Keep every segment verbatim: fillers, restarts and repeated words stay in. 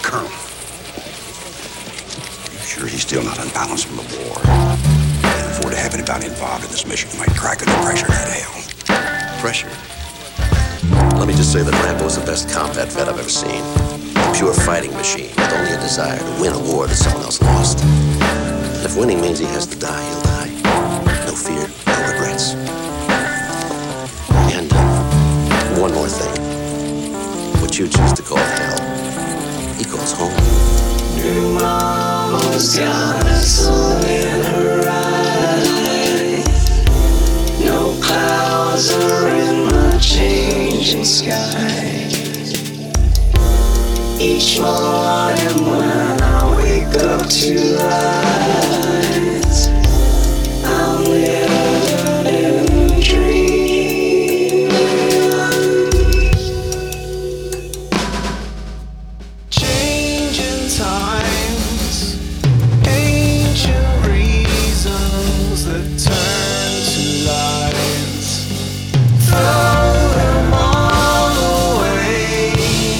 colonel. You sure he's still not unbalanced from the war? Can't afford to have anybody involved in this mission who might crack under pressure that hell. Pressure? Let me just say that Rambo is the best combat vet I've ever seen. A pure fighting machine with only a desire to win a war that someone else lost. And if winning means he has to die, he'll die. No fear, no regrets. And uh, one more thing. What you choose to call hell, he calls home. Your mama's got a sun in her eyes. No clouds are in my changing sky. Each morning when I wake up to lights, I'm living in a dream. Changing times, ancient reasons that turn to lights. Throw them all away.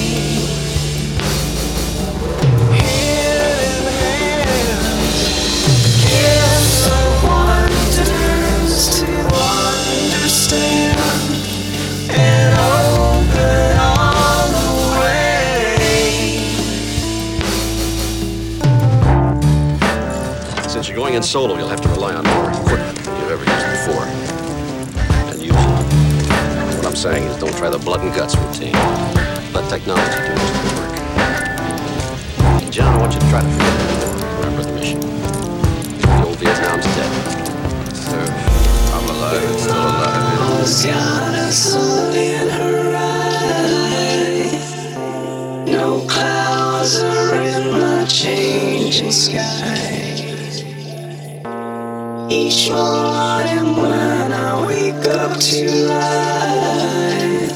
Hand in hand, gifts of wonders to understand and open all the way. Since you're going in solo, you'll have to rely on more equipment than you've ever used before. And use it. What I'm saying is don't try the blood and guts routine. Let technology do most of the work. And John, I want you to try to forget the war. Remember the mission. The old Vietnam's dead. Sir, I'm alive and still alive. Mama's got a sun in her eyes. No clouds are in my changing sky. Each morning when I wake up to life,